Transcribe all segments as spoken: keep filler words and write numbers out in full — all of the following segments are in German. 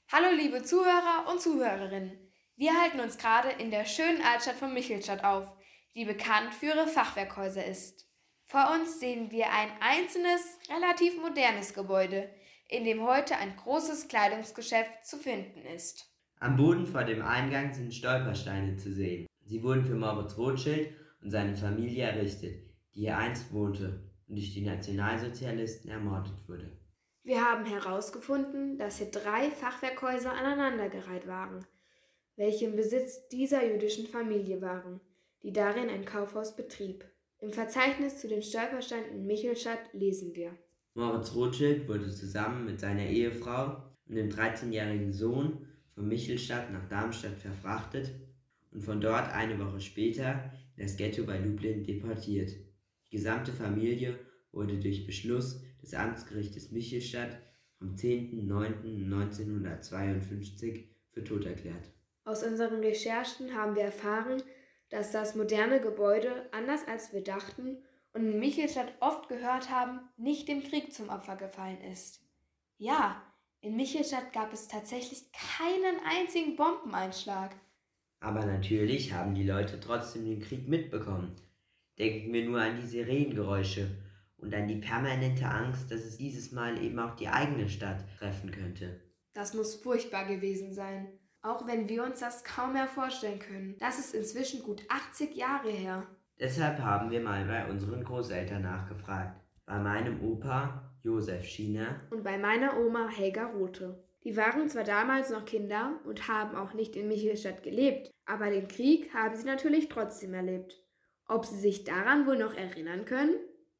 Hallo liebe Zuhörer und Zuhörerinnen. Wir halten uns gerade in der schönen Altstadt von Michelstadt auf, die bekannt für ihre Fachwerkhäuser ist. Vor uns sehen wir ein einzelnes, relativ modernes Gebäude, in dem heute ein großes Kleidungsgeschäft zu finden ist. Am Boden vor dem Eingang sind Stolpersteine zu sehen. Sie wurden für Moritz Rothschild und seine Familie errichtet, die hier einst wohnte und durch die Nationalsozialisten ermordet wurde. Wir haben herausgefunden, dass hier drei Fachwerkhäuser aneinandergereiht waren, welche im Besitz dieser jüdischen Familie waren, die darin ein Kaufhaus betrieb. Im Verzeichnis zu den Stolpersteinen in Michelstadt lesen wir: Moritz Rothschild wurde zusammen mit seiner Ehefrau und dem dreizehnjährigen Sohn von Michelstadt nach Darmstadt verfrachtet und von dort eine Woche später in das Ghetto bei Lublin deportiert. Die gesamte Familie wurde durch Beschluss des Amtsgerichtes Michelstadt vom zehnten neunten neunzehnhundertzweiundfünfzig für tot erklärt. Aus unseren Recherchen haben wir erfahren, dass das moderne Gebäude, anders als wir dachten und in Michelstadt oft gehört haben, nicht dem Krieg zum Opfer gefallen ist. Ja, in Michelstadt gab es tatsächlich keinen einzigen Bombeneinschlag. Aber natürlich haben die Leute trotzdem den Krieg mitbekommen. Denken wir nur an die Sirenengeräusche und an die permanente Angst, dass es dieses Mal eben auch die eigene Stadt treffen könnte. Das muss furchtbar gewesen sein, auch wenn wir uns das kaum mehr vorstellen können. Das ist inzwischen gut achtzig Jahre her. Deshalb haben wir mal bei unseren Großeltern nachgefragt. Bei meinem Opa Josef Schiener und bei meiner Oma Helga Rothe. Die waren zwar damals noch Kinder und haben auch nicht in Michelstadt gelebt, aber den Krieg haben sie natürlich trotzdem erlebt. Ob sie sich daran wohl noch erinnern können?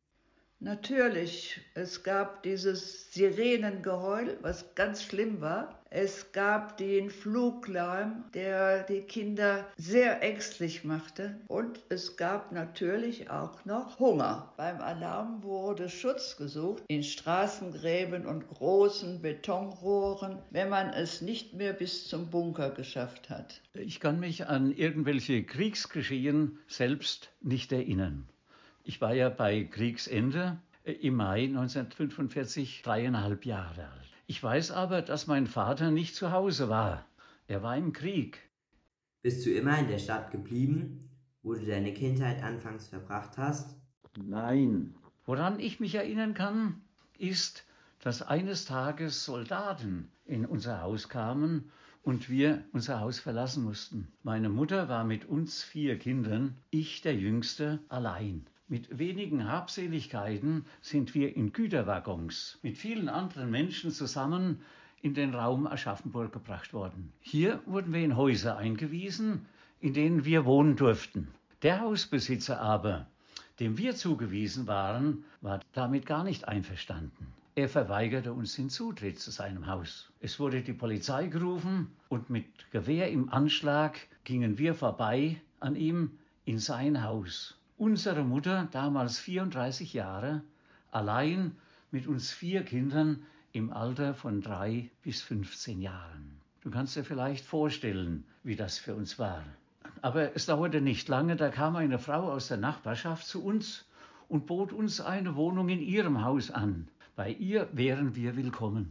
Natürlich, es gab dieses Sirenengeheul, was ganz schlimm war. Es gab den Fluglärm, der die Kinder sehr ängstlich machte. Und es gab natürlich auch noch Hunger. Beim Alarm wurde Schutz gesucht in Straßengräben und großen Betonrohren, wenn man es nicht mehr bis zum Bunker geschafft hat. Ich kann mich an irgendwelche Kriegsgeschehen selbst nicht erinnern. Ich war ja bei Kriegsende im Mai neunzehnhundertfünfundvierzig dreieinhalb Jahre alt. Ich weiß aber, dass mein Vater nicht zu Hause war. Er war im Krieg. Bist du immer in der Stadt geblieben, wo du deine Kindheit anfangs verbracht hast? Nein. Woran ich mich erinnern kann, ist, dass eines Tages Soldaten in unser Haus kamen und wir unser Haus verlassen mussten. Meine Mutter war mit uns vier Kindern, ich der Jüngste, allein. Mit wenigen Habseligkeiten sind wir in Güterwaggons mit vielen anderen Menschen zusammen in den Raum Aschaffenburg gebracht worden. Hier wurden wir in Häuser eingewiesen, in denen wir wohnen durften. Der Hausbesitzer aber, dem wir zugewiesen waren, war damit gar nicht einverstanden. Er verweigerte uns den Zutritt zu seinem Haus. Es wurde die Polizei gerufen und mit Gewehr im Anschlag gingen wir vorbei an ihm in sein Haus. Unsere Mutter, damals vierunddreißig Jahre, allein mit uns vier Kindern im Alter von drei bis fünfzehn Jahren. Du kannst dir vielleicht vorstellen, wie das für uns war. Aber es dauerte nicht lange, da kam eine Frau aus der Nachbarschaft zu uns und bot uns eine Wohnung in ihrem Haus an. Bei ihr wären wir willkommen.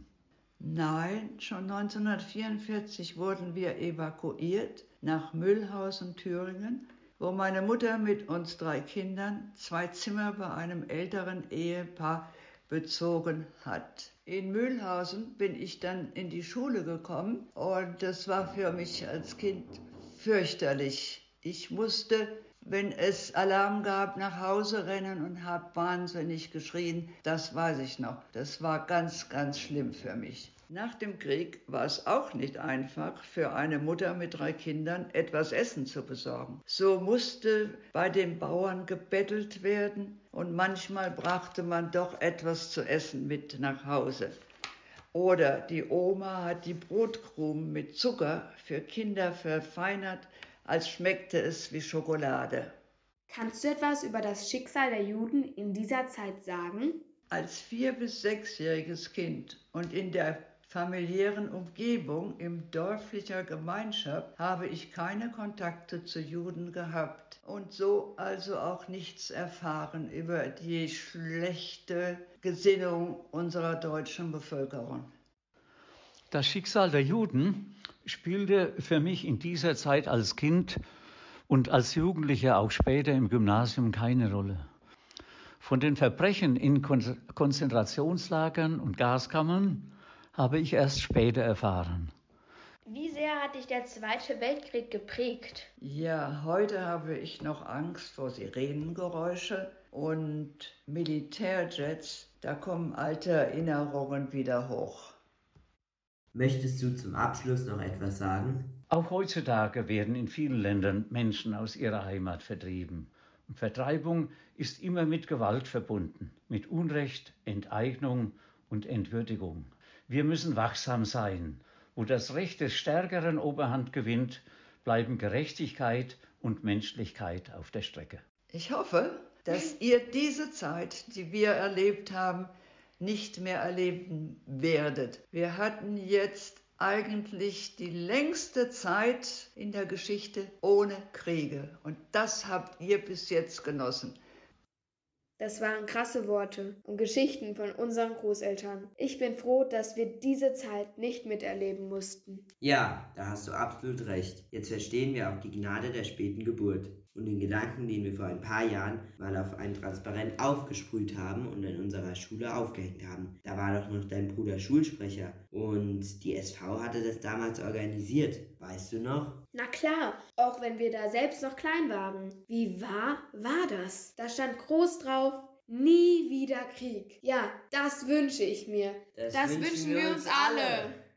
Nein, schon neunzehnhundertvierundvierzig wurden wir evakuiert nach Mühlhausen, Thüringen, wo meine Mutter mit uns drei Kindern zwei Zimmer bei einem älteren Ehepaar bezogen hat. In Mühlhausen bin ich dann in die Schule gekommen und das war für mich als Kind fürchterlich. Ich musste, wenn es Alarm gab, nach Hause rennen und habe wahnsinnig geschrien. Das weiß ich noch. Das war ganz, ganz schlimm für mich. Nach dem Krieg war es auch nicht einfach, für eine Mutter mit drei Kindern etwas Essen zu besorgen. So musste bei den Bauern gebettelt werden und manchmal brachte man doch etwas zu essen mit nach Hause. Oder die Oma hat die Brotkrumen mit Zucker für Kinder verfeinert, als schmeckte es wie Schokolade. Kannst du etwas über das Schicksal der Juden in dieser Zeit sagen? Als vier- bis sechsjähriges Kind und in der familiären Umgebung in dörflicher Gemeinschaft habe ich keine Kontakte zu Juden gehabt und so also auch nichts erfahren über die schlechte Gesinnung unserer deutschen Bevölkerung. Das Schicksal der Juden spielte für mich in dieser Zeit als Kind und als Jugendlicher auch später im Gymnasium keine Rolle. Von den Verbrechen in Konzentrationslagern und Gaskammern habe ich erst später erfahren. Wie sehr hat dich der Zweite Weltkrieg geprägt? Ja, heute habe ich noch Angst vor Sirenengeräusche und Militärjets. Da kommen alte Erinnerungen wieder hoch. Möchtest du zum Abschluss noch etwas sagen? Auch heutzutage werden in vielen Ländern Menschen aus ihrer Heimat vertrieben. Und Vertreibung ist immer mit Gewalt verbunden, mit Unrecht, Enteignung und Entwürdigung. Wir müssen wachsam sein. Wo das Recht des Stärkeren Oberhand gewinnt, bleiben Gerechtigkeit und Menschlichkeit auf der Strecke. Ich hoffe, dass ihr diese Zeit, die wir erlebt haben, nicht mehr erleben werdet. Wir hatten jetzt eigentlich die längste Zeit in der Geschichte ohne Kriege. Und das habt ihr bis jetzt genossen. Das waren krasse Worte und Geschichten von unseren Großeltern. Ich bin froh, dass wir diese Zeit nicht miterleben mussten. Ja, da hast du absolut recht. Jetzt verstehen wir auch die Gnade der späten Geburt und den Gedanken, den wir vor ein paar Jahren mal auf ein Transparent aufgesprüht haben und in unserer Schule aufgehängt haben. Da war doch noch dein Bruder Schulsprecher und die S V hatte das damals organisiert. Weißt du noch? Na klar, auch wenn wir da selbst noch klein waren. Wie wahr war das? Da stand groß drauf: Nie wieder Krieg. Ja, das wünsche ich mir. Das das wünschen wünschen wir wir uns uns alle.